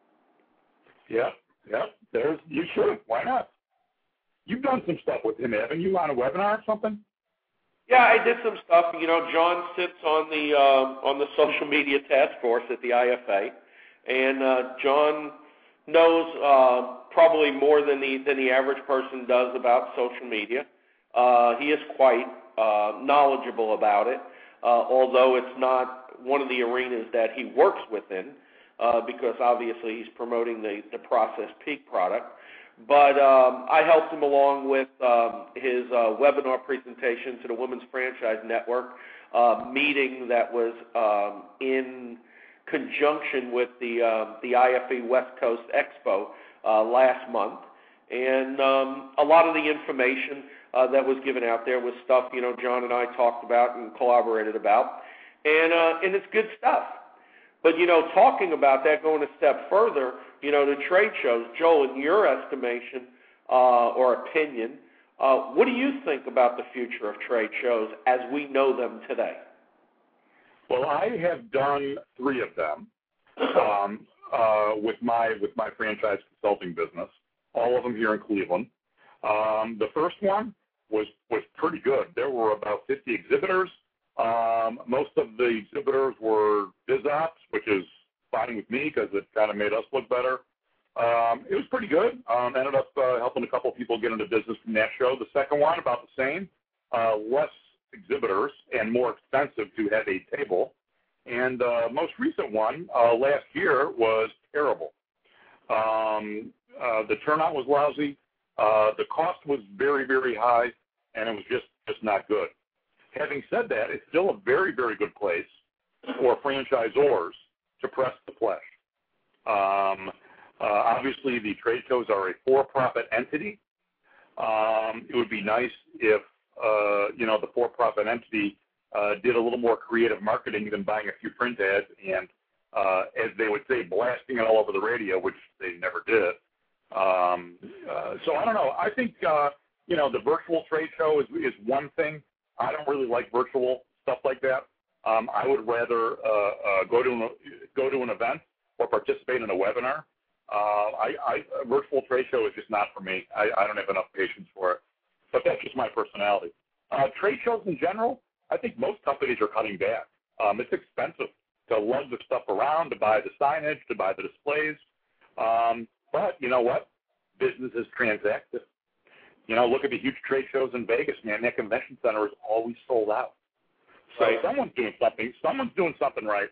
Yeah, yeah, there's, you should. Why not? You've done some stuff with him, haven't you, on a webinar or something? Yeah, I did some stuff. You know, John sits on the uh, on the social media task force at the I F A, and uh, John knows uh, probably more than the than the average person does about social media. Uh, he is quite uh, knowledgeable about it, uh, although it's not one of the arenas that he works within, uh, because obviously he's promoting the the Process Peak product. But um, I helped him along with um, his uh, webinar presentation to the Women's Franchise Network uh, meeting that was um, in conjunction with the uh, the I F E West Coast Expo uh, last month. And um, a lot of the information uh, that was given out there was stuff, you know, John and I talked about and collaborated about. And, uh, and it's good stuff. But, you know, talking about that, going a step further, you know, the trade shows, Joel, in your estimation uh, or opinion, uh, what do you think about the future of trade shows as we know them today? Well, I have done three of them um, uh, with my with my franchise consulting business, all of them here in Cleveland. Um, the first one was, was pretty good. There were about fifty exhibitors. Um, most of the exhibitors were BizOps, which is fine with me because it kind of made us look better. Um, it was pretty good. Um, ended up uh, helping a couple of people get into business from that show. The second one, about the same, uh, less exhibitors and more expensive to have a table. And uh, most recent one uh, last year was terrible. Um, uh, the turnout was lousy. Uh, the cost was very, very high, and it was just, just not good. Having said that, it's still a very, very good place for franchisors to press the flesh. Um, uh, obviously, the trade shows are a for-profit entity. Um, it would be nice if, uh, you know, the for-profit entity uh, did a little more creative marketing than buying a few print ads and, uh, as they would say, blasting it all over the radio, which they never did. Um, uh, so I don't know. I think, uh, you know, the virtual trade show is, is one thing. I don't really like virtual stuff like that. Um, I would rather uh, uh, go to an, go to an event or participate in a webinar. Uh, I, I, a virtual trade show is just not for me. I, I don't have enough patience for it. But that's just my personality. Uh, trade shows in general, I think most companies are cutting back. Um, it's expensive to lug the stuff around, to buy the signage, to buy the displays. Um, but you know what? Business is transactive. You know, look at the huge trade shows in Vegas, man. That convention center is always sold out. So right. someone's doing something. Someone's doing something right.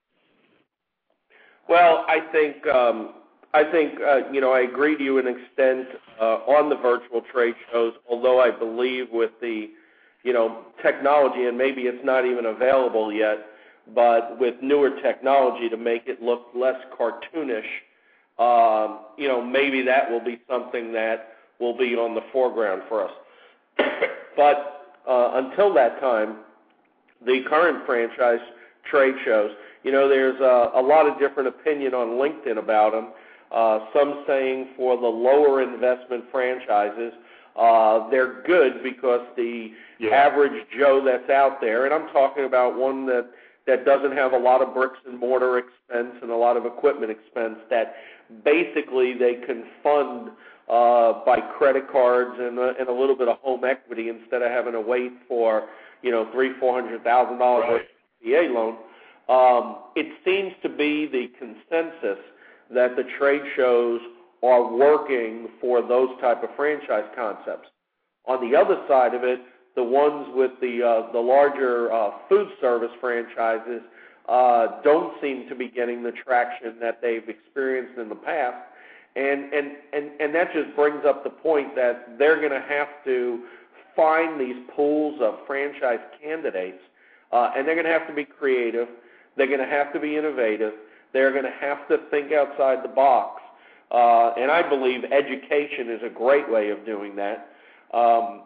Well, I think um, I think uh, you know I agree to you an extent uh, on the virtual trade shows. Although I believe with the you know technology, and maybe it's not even available yet, but with newer technology to make it look less cartoonish, um, you know maybe that will be something that will be on the foreground for us. But uh, until that time, the current franchise trade shows, you know, there's a, a lot of different opinion on LinkedIn about them. Uh, some saying for the lower investment franchises, Uh, they're good because the yeah. average Joe that's out there, and I'm talking about one that, that doesn't have a lot of bricks and mortar expense and a lot of equipment expense, that basically they can fund uh, by credit cards and, uh, and a little bit of home equity instead of having to wait for, you know, three, four hundred thousand dollars worth of P A loan. Um, it seems to be the consensus that the trade shows are working for those type of franchise concepts. On the other side of it, the ones with the uh, the larger uh, food service franchises uh, don't seem to be getting the traction that they've experienced in the past, and and and, and that just brings up the point that they're going to have to find these pools of franchise candidates, uh, and they're going to have to be creative. They're going to have to be innovative. They're going to have to think outside the box. Uh, and I believe education is a great way of doing that, um,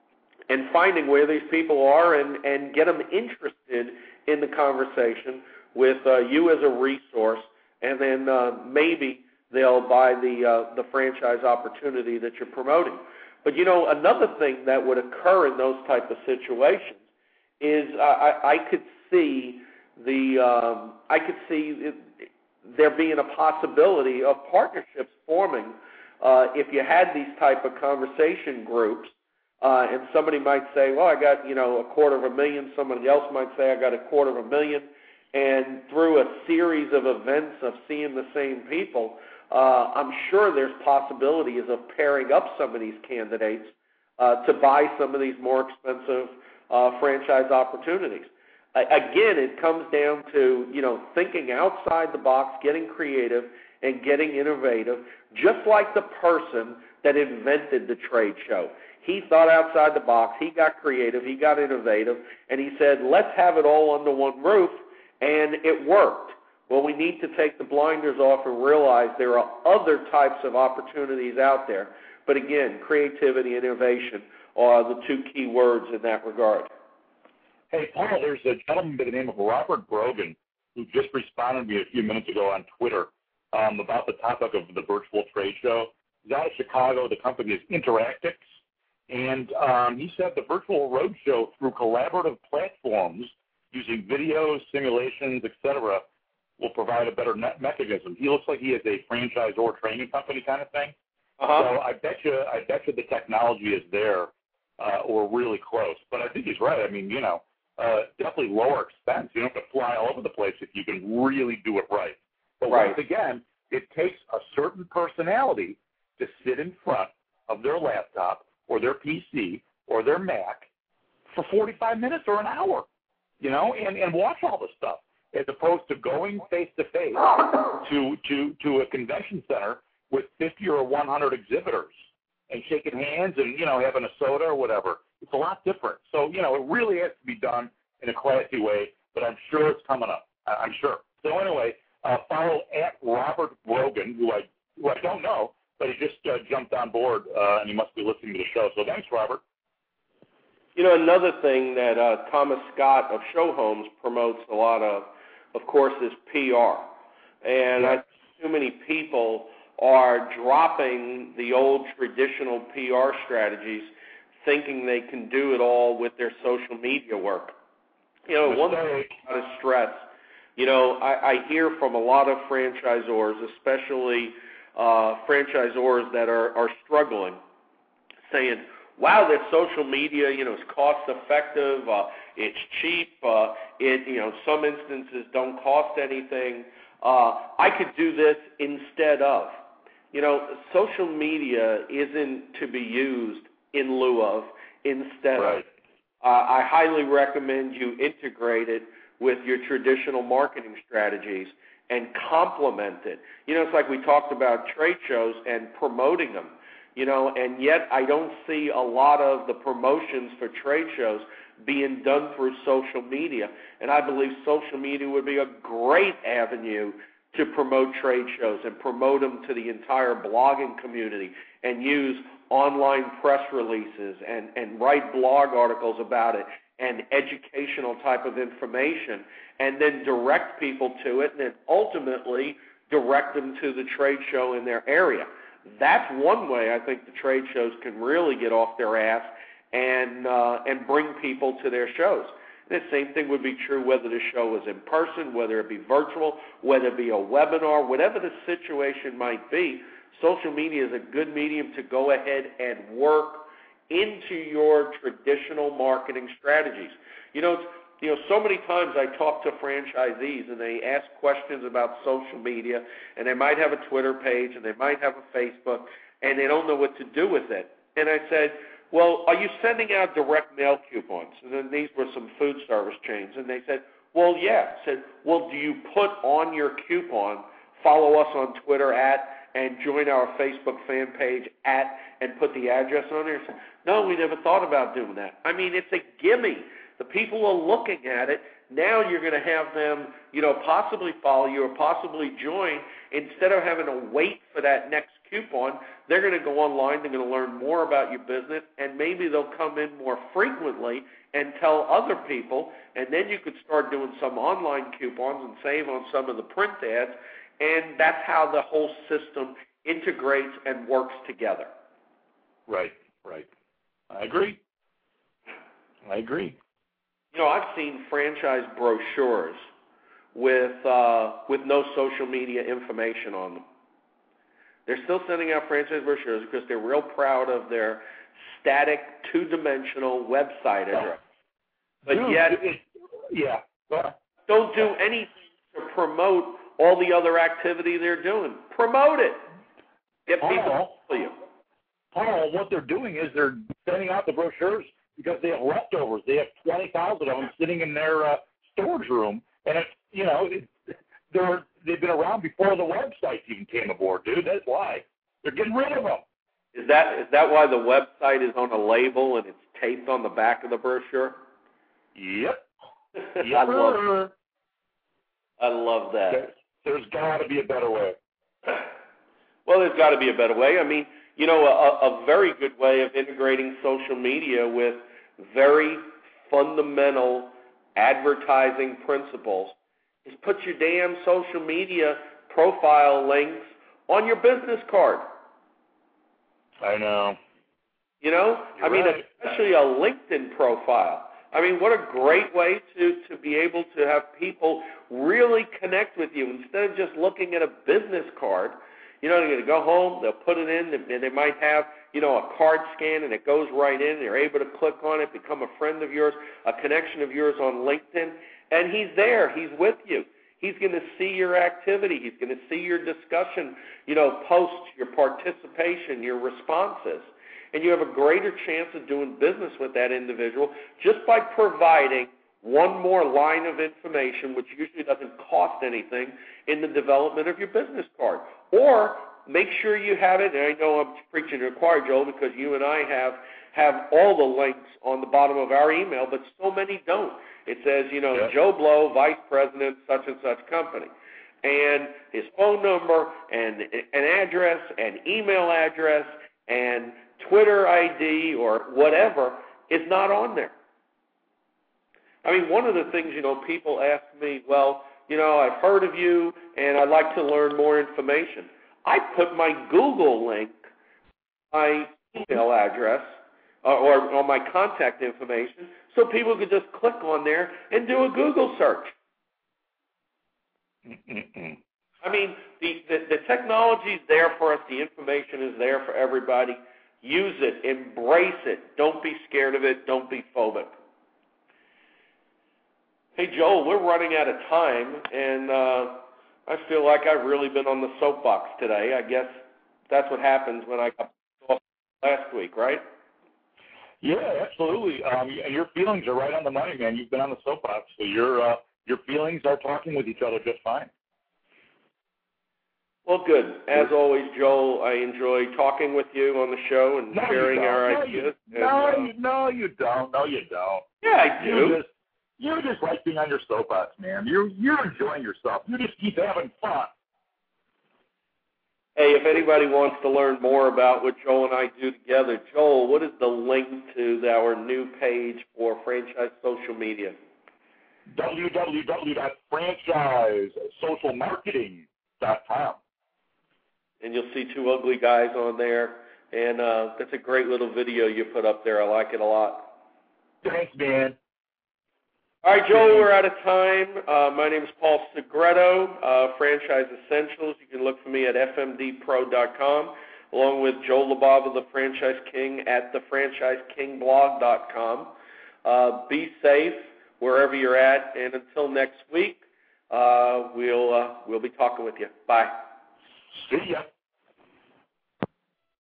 and finding where these people are and, and get them interested in the conversation with uh, you as a resource, and then uh, maybe they'll buy the uh, the franchise opportunity that you're promoting. But, you know, another thing that would occur in those type of situations is uh, I, I could see the um, I could see it, there being a possibility of partnerships forming uh, if you had these type of conversation groups, uh, and somebody might say, well, I got, you know, a quarter of a million. Somebody else might say, I got a quarter of a million. And through a series of events of seeing the same people, uh, I'm sure there's possibilities of pairing up some of these candidates uh, to buy some of these more expensive uh, franchise opportunities. Again, it comes down to, you know, thinking outside the box, getting creative, and getting innovative, just like the person that invented the trade show. He thought outside the box, he got creative, he got innovative, and he said, let's have it all under one roof, and it worked. Well, we need to take the blinders off and realize there are other types of opportunities out there. But again, creativity and innovation are the two key words in that regard. Hey, Paul, there's a gentleman by the name of Robert Brogan who just responded to me a few minutes ago on Twitter um, about the topic of the virtual trade show. He's out of Chicago. The company is Interactix. And um, he said the virtual roadshow through collaborative platforms using videos, simulations, et cetera, will provide a better net mechanism. He looks like he has a franchise or training company kind of thing. Uh-huh. So I bet you, I bet you the technology is there uh, or really close. But I think he's right. I mean, you know, Uh, definitely lower expense. You don't have to fly all over the place if you can really do it right. But right. once again, it takes a certain personality to sit in front of their laptop or their P C or their Mac for forty-five minutes or an hour, you know, and, and watch all this stuff, as opposed to going face-to-face to, to, to a convention center with fifty or one hundred exhibitors and shaking hands and, you know, having a soda or whatever. It's a lot different. So, you know, it really has to be done in a classy way, but I'm sure it's coming up. I'm sure. So anyway, uh, follow at Robert Brogan, who I who I don't know, but he just uh, jumped on board, uh, and he must be listening to the show. So thanks, Robert. You know, another thing that uh, Thomas Scott of Show Homes promotes a lot of, of course, is P R. And yeah. I think too many people are dropping the old traditional P R strategies, thinking they can do it all with their social media work. You know, one thing out of stress, you know, I, I hear from a lot of franchisors, especially uh, franchisors that are, are struggling, saying, wow, this social media, you know, is cost effective, uh, it's cheap, uh, it, you know, some instances don't cost anything. Uh, I could do this instead of. You know, social media isn't to be used in lieu of, instead right. of. Uh, I highly recommend you integrate it with your traditional marketing strategies and complement it. You know, it's like we talked about trade shows and promoting them, you know, and yet I don't see a lot of the promotions for trade shows being done through social media. And I believe social media would be a great avenue to promote trade shows and promote them to the entire blogging community and use online press releases and, and write blog articles about it and educational type of information, and then direct people to it and then ultimately direct them to the trade show in their area. That's one way I think the trade shows can really get off their ass and uh, and bring people to their shows. And the same thing would be true whether the show was in person, whether it be virtual, whether it be a webinar, whatever the situation might be. Social media is a good medium to go ahead and work into your traditional marketing strategies. You know, it's, you know, so many times I talk to franchisees and they ask questions about social media, and they might have a Twitter page and they might have a Facebook, and they don't know what to do with it. And I said, well, are you sending out direct mail coupons? And then these were some food service chains. And they said, well, yeah. I said, well, do you put on your coupon, follow us on Twitter at, and join our Facebook fan page at, and put the address on there? I said, no, we never thought about doing that. I mean, it's a gimme. The people are looking at it. Now you're going to have them, you know, possibly follow you or possibly join. Instead of having to wait for that next coupon, they're going to go online, they're going to learn more about your business, and maybe they'll come in more frequently and tell other people, and then you could start doing some online coupons and save on some of the print ads, and that's how the whole system integrates and works together. Right, right. I agree. I agree. You know, I've seen franchise brochures with uh, with no social media information on them. They're still sending out franchise brochures because they're real proud of their static, two-dimensional website address. But Dude, yet, it, yeah, uh, don't do anything to promote all the other activity they're doing. Promote it. Get people to follow you. Paul, what they're doing is they're sending out the brochures because they have leftovers. They have twenty thousand of them sitting in their uh, storage room, and it's, you know, it, they're they've been around before the websites even came aboard, dude. That's why they're getting rid of them. Is that is that why the website is on a label and it's taped on the back of the brochure? Yep. I yep. love I love that. There, there's got to be a better way. Well, there's got to be a better way. I mean, you know, a, a very good way of integrating social media with very fundamental advertising principles is put your damn social media profile links on your business card. I know. You know, You're I mean, right. especially a LinkedIn profile. I mean, what a great way to, to be able to have people really connect with you instead of just looking at a business card. You know, they're going to go home, they'll put it in, and they might have, you know, a card scan, and it goes right in. They're able to click on it, become a friend of yours, a connection of yours on LinkedIn, and he's there. He's with you. He's going to see your activity. He's going to see your discussion, you know, posts, your participation, your responses. And you have a greater chance of doing business with that individual just by providing one more line of information, which usually doesn't cost anything, in the development of your business card. Or make sure you have it, and I know I'm preaching to the choir, Joel, because you and I have, have all the links on the bottom of our email, but so many don't. It says, you know, yeah. Joe Blow, Vice President, such and such company. And his phone number and an address and email address and Twitter I D or whatever is not on there. I mean, one of the things, you know, people ask me, well, you know, I've heard of you and I'd like to learn more information. I put my Google link, my email address, uh, or, or my contact information so people could just click on there and do a Google search. Mm-mm. I mean, the, the, the technology is there for us. The information is there for everybody. Use it. Embrace it. Don't be scared of it. Don't be phobic. Hey, Joel, we're running out of time, and uh, I feel like I've really been on the soapbox today. I guess that's what happens when I got off last week, right? Yeah, absolutely. Um, and your feelings are right on the money, man. You've been on the soapbox, so your uh, your feelings are talking with each other just fine. Well, good. As always, Joel, I enjoy talking with you on the show and no, sharing our no, ideas. You, and, no, uh, you, no, you don't. No, you don't. Yeah, I do. You just, you just like being on your soapbox, man. You're, you're enjoying yourself. You just keep having fun. Hey, if anybody wants to learn more about what Joel and I do together, Joel, what is the link to our new page for Franchise Social Media? w w w dot franchise social marketing dot com. and you'll see two ugly guys on there. And uh, that's a great little video you put up there. I like it a lot. Thanks, man. All right, Joel, we're out of time. Uh, my name is Paul Segreto, uh, Franchise Essentials. You can look for me at f m d pro dot com, along with Joe LaBava, the Franchise King, at the franchise king blog dot com. Uh, be safe wherever you're at, and until next week, uh, we'll uh, we'll be talking with you. Bye. See ya.